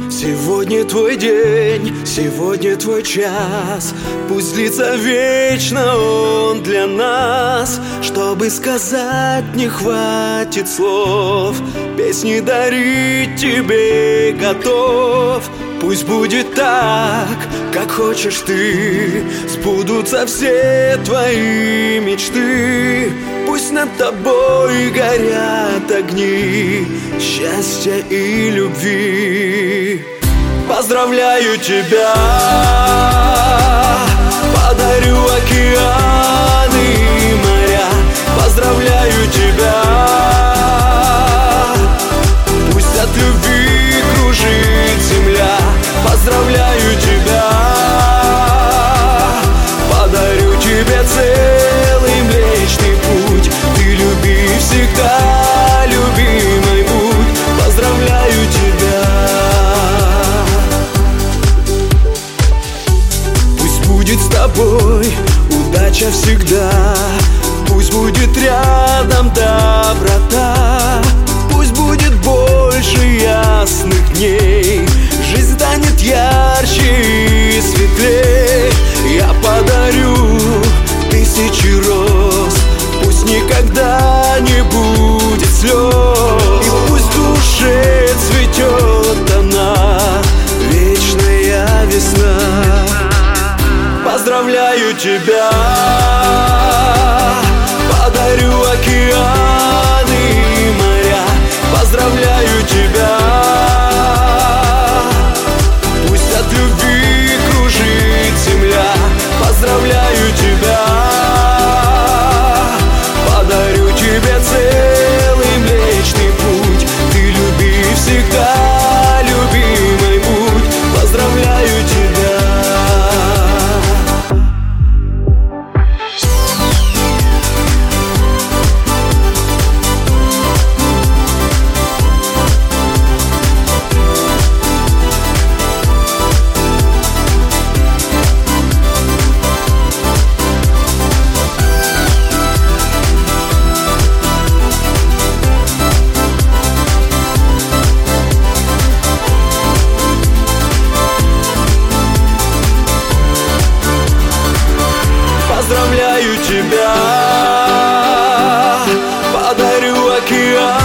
Сегодня твой день, сегодня твой час. Пусть длится вечно он для нас. Чтобы сказать, не хватит слов. Песни дарить тебе готов. Пусть будет так, как хочешь ты. Сбудутся все твои мечты. Пусть над тобой горят огни счастья и любви. Поздравляю тебя, подарю океаны и моря. Поздравляю тебя, пусть от любви кружит земля. Поздравляю тебя, подарю тебе целый Млечный Путь. Ты люби всегда, любимый будь. Поздравляю тебя. Пусть будет с тобой удача всегда. Пусть будет рядом доброта. Пусть будет больше ясных дней. Жизнь станет ярче и светлее. Я подарю тысячи роз. Пусть никогда не будет слез. И пусть в душе цветет она, вечная весна. Поздравляю тебя, подарю океаны и моря. Поздравляю тебя, пусть от любви кружит земля. Поздравляю тебя, подарю тебе целый Млечный Путь. Ты люби всегда, любимый будь. Поздравляю тебя. Поздравляю тебя, подарю океан